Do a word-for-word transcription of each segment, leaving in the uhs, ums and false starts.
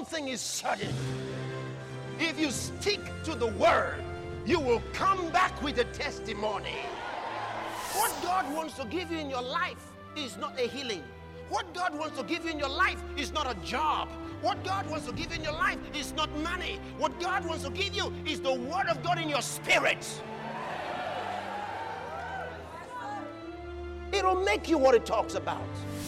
thing is certain. If you stick to the word, you will come back with a testimony. What God wants to give you in your life is not a healing. What God wants to give you in your life is not a job. What God wants to give you in your life is not money. What God wants to give you is the word of God in your spirit. It'll make you what it talks about.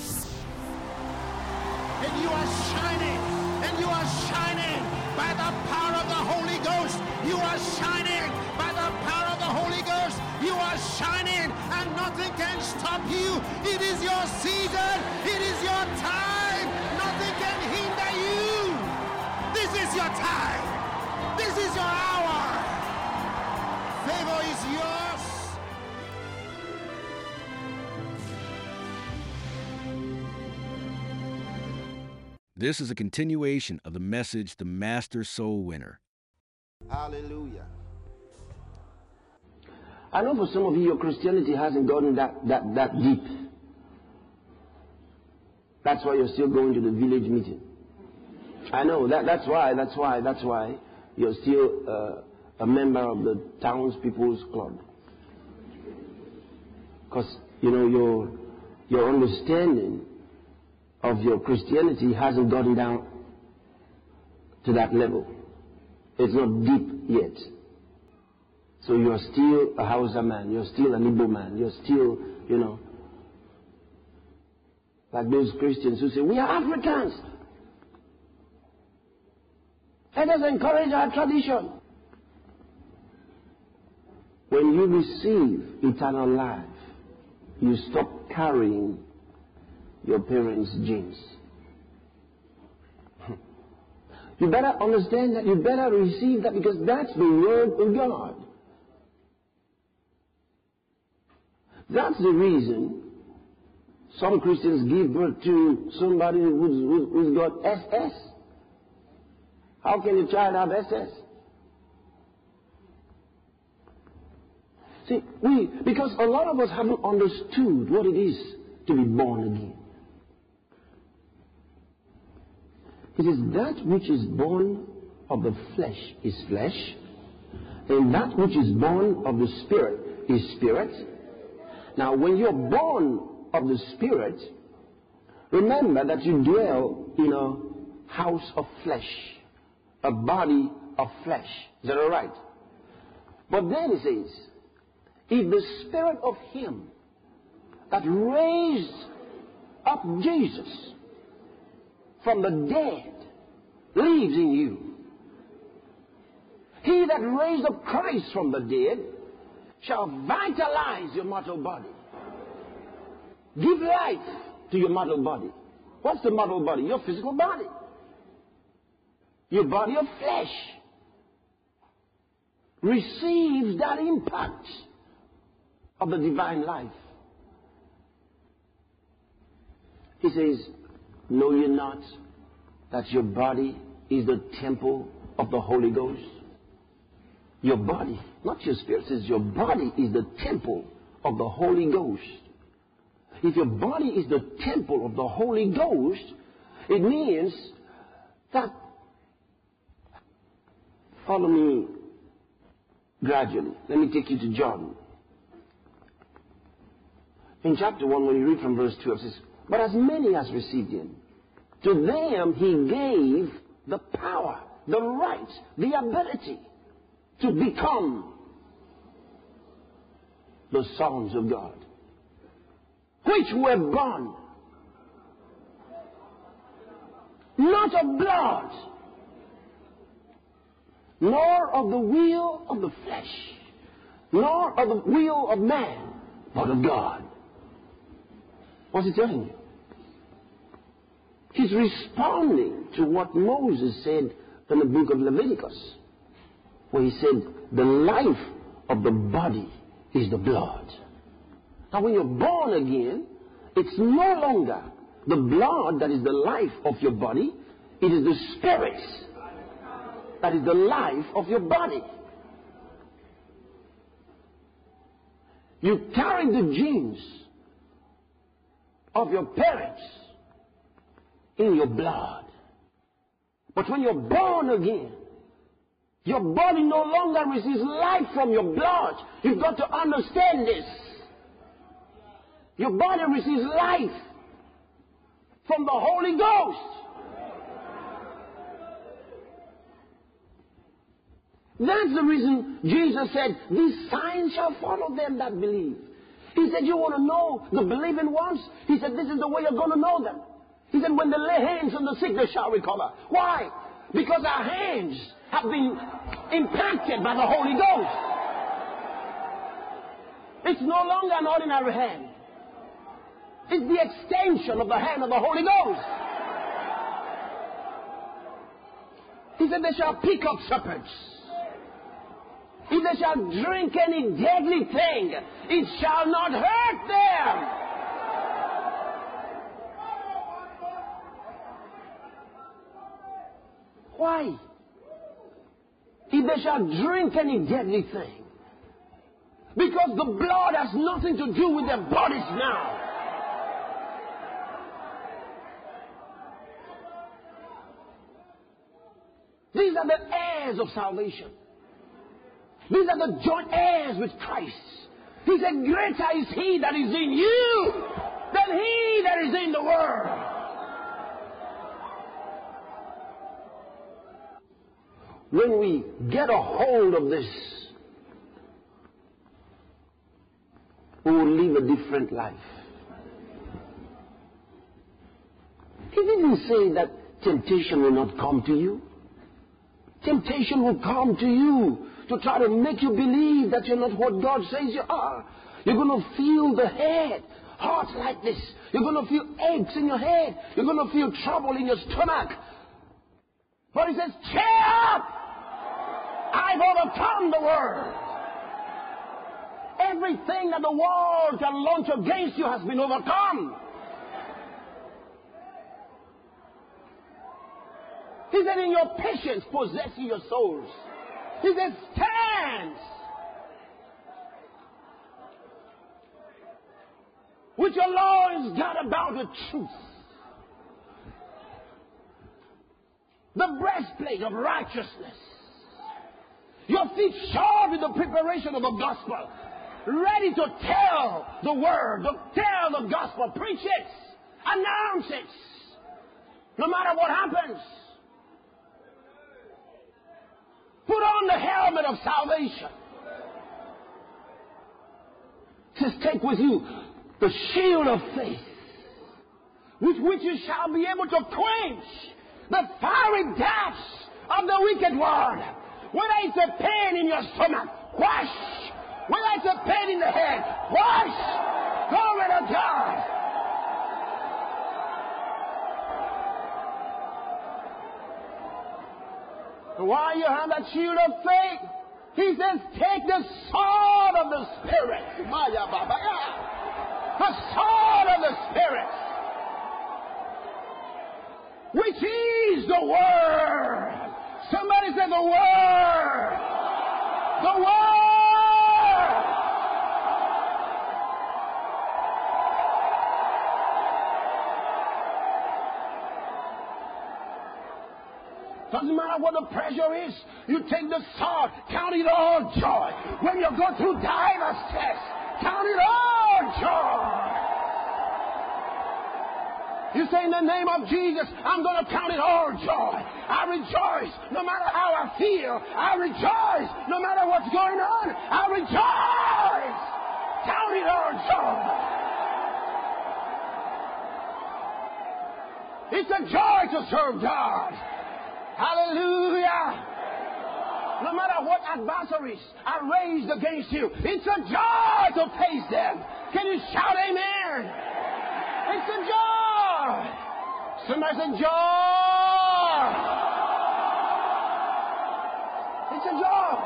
And you are shining, and you are shining by the power of the Holy Ghost. You are shining by the power of the Holy Ghost. You are shining, and nothing can stop you. It is your season. It is your time. Nothing can hinder you. This is your time. This is your hour. Favor is yours. This is a continuation of the message, The Master Soul Winner. Hallelujah. I know for some of you, your Christianity hasn't gotten that, that, that deep. That's why you're still going to the village meeting. I know, that, that's why, that's why, that's why you're still uh, a member of the townspeople's club. Because, you know, your, your understanding of your Christianity hasn't gotten down to that level. It's not deep yet. So you're still a Hausa man, you're still an Igbo man, you're still, you know, like those Christians who say, we are Africans. Let us encourage our tradition. When you receive eternal life, you stop carrying your parents' genes. You better understand that. You better receive that, because that's the word of God. That's the reason some Christians give birth to somebody who's, who's got S S. How can a child have S S? See, we, because a lot of us haven't understood what it is to be born again. It is that which is born of the flesh is flesh, and that which is born of the Spirit is spirit. Now, when you're born of the Spirit, remember that you dwell in a house of flesh, a body of flesh. Is that all right? But then it says, if the Spirit of Him that raised up Jesus from the dead lives in you, He that raised up Christ from the dead shall vitalize your mortal body. Give life to your mortal body. What's the mortal body? Your physical body. Your body of flesh receives that impact of the divine life. He says, know ye not that your body is the temple of the Holy Ghost? Your body, not your spirit, says your body is the temple of the Holy Ghost. If your body is the temple of the Holy Ghost, it means that, follow me gradually. Let me take you to John. In chapter one, when you read from verse twelve, it says, but as many as received Him, to them He gave the power, the right, the ability to become the sons of God, which were born not of blood, nor of the will of the flesh, nor of the will of man, but of God. What's He telling you? He's responding to what Moses said in the book of Leviticus, where he said, the life of the body is the blood. Now, when you're born again, it's no longer the blood that is the life of your body. It is the spirit that is the life of your body. You carry the genes of your parents in your blood. But when you're born again, your body no longer receives life from your blood. You've got to understand this. Your body receives life from the Holy Ghost. That's the reason Jesus said, these signs shall follow them that believe. He said, you want to know the believing ones? He said, this is the way you're going to know them. He said, when they lay hands on the sick, they shall recover. Why? Because our hands have been impacted by the Holy Ghost. It's no longer an ordinary hand. It's the extension of the hand of the Holy Ghost. He said, they shall pick up serpents. If they shall drink any deadly thing, it shall not hurt them. Why? If they shall drink any deadly thing. Because the blood has nothing to do with their bodies now. These are the heirs of salvation. These are the joint heirs with Christ. He said, greater is he that is in you than he that is in the world. When we get a hold of this, we will live a different life. He didn't say that temptation will not come to you. Temptation will come to you to try to make you believe that you're not what God says you are. You're going to feel the head, heart like this. You're going to feel aches in your head. You're going to feel trouble in your stomach. But he says, cheer up! I've overcome the world. Everything that the world can launch against you has been overcome. He said, in your patience possess ye your souls. He said, stand with your loins girt about with truth, the breastplate of righteousness, your feet shod with the preparation of the gospel, ready to tell the word, to tell the gospel, preach it, announce it, no matter what happens. Put on the helmet of salvation. It says, take with you the shield of faith, with which you shall be able to quench the fiery darts of the wicked one. Whether it's a pain in your stomach, wash. Whether it's a pain in the head, wash. Glory to God. While you have that shield of faith, he says, take the sword of the Spirit. The sword of the Spirit, which is the Word. Somebody say the Word. The Word. Doesn't matter what the pressure is. You take the sword. Count it all joy. When you go through diverse tests, count it all joy. You say, in the name of Jesus, I'm going to count it all joy. I rejoice no matter how I feel. I rejoice no matter what's going on. I rejoice. Count it all joy. It's a joy to serve God. Hallelujah. No matter what adversaries are raised against you, it's a joy to face them. Can you shout amen? It's a joy. Somebody say joy. It's a joy.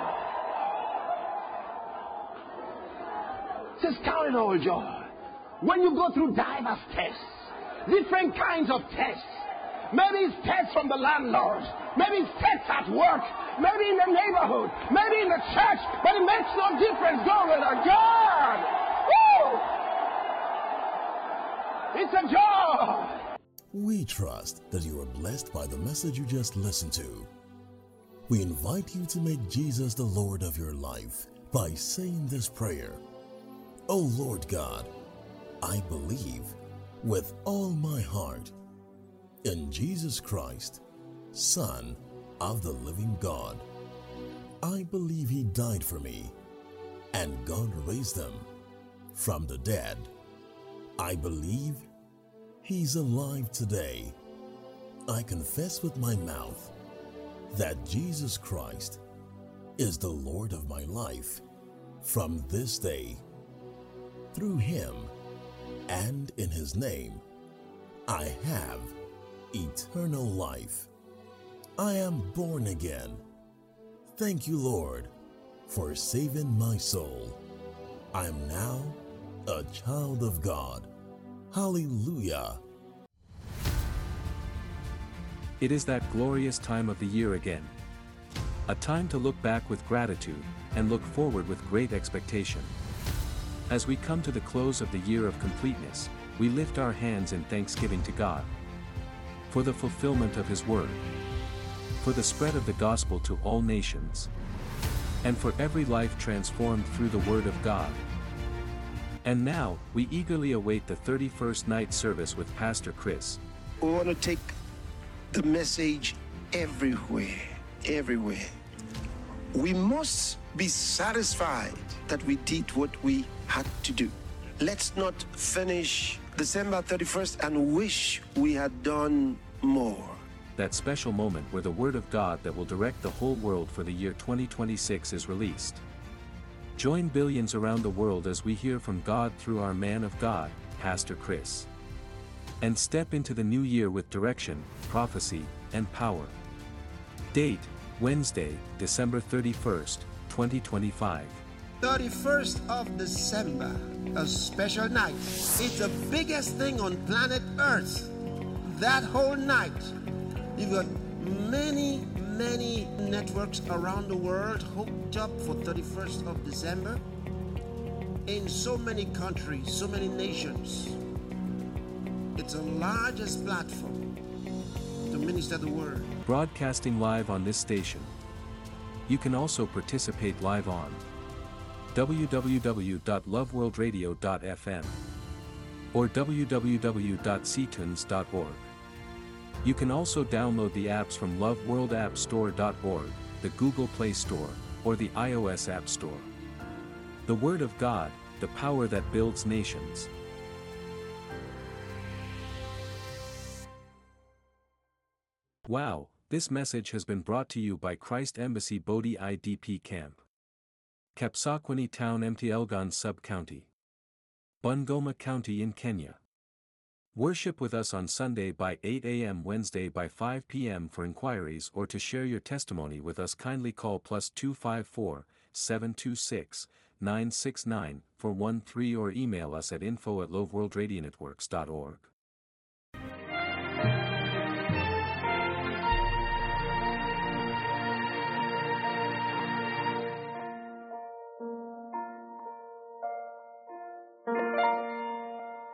It says count it all joy. When you go through diverse tests, different kinds of tests, maybe it's tests from the landlords. Maybe it's tests at work. Maybe in the neighborhood. Maybe in the church. But it makes no difference. Glory to God. Woo! It's a joy. We trust that you are blessed by the message you just listened to. We invite you to make Jesus the Lord of your life by saying this prayer. O Lord God, I believe with all my heart in Jesus Christ, Son of the living God. I believe he died for me, and God raised him from the dead. I believe he's alive today. I confess with my mouth that Jesus Christ is the Lord of my life from this day. Through him and in his name, I have eternal life. I am born again. Thank you, Lord, for saving my soul. I am now a child of God. Hallelujah. It is that glorious time of the year again. A time to look back with gratitude and look forward with great expectation. As we come to the close of the year of completeness, we lift our hands in thanksgiving to God for the fulfillment of his word, for the spread of the gospel to all nations, and for every life transformed through the word of God. And now, we eagerly await the thirty-first night service with Pastor Chris. We want to take the message everywhere, everywhere. We must be satisfied that we did what we had to do. Let's not finish December thirty-first and wish we had done more. That special moment where the Word of God that will direct the whole world for the year twenty twenty-six is released. Join billions around the world as we hear from God through our man of God, Pastor Chris. And step into the new year with direction, prophecy, and power. Date, Wednesday, December thirty-first, twenty twenty-five. thirty-first of December, a special night. It's the biggest thing on planet Earth. That whole night, you've got many, many networks around the world hooked up for thirty-first of December in so many countries, so many nations. It's the largest platform to minister the word. Broadcasting live on this station. You can also participate live on w w w dot love world radio dot f m or w w w dot c tunes dot org. You can also download the apps from love world app store dot org, the Google Play Store, or the iOS App Store. The Word of God, the power that builds nations. Wow, this message has been brought to you by Christ Embassy Bodhi I D P Camp, Kapsakwani Town, M T Elgon Sub-County, Bungoma County in Kenya. Worship with us on Sunday by eight a m Wednesday by five p m For inquiries or to share your testimony with us, kindly call plus two five four, seven two six, nine six nine, four one three or email us at info at love world radio networks dot org.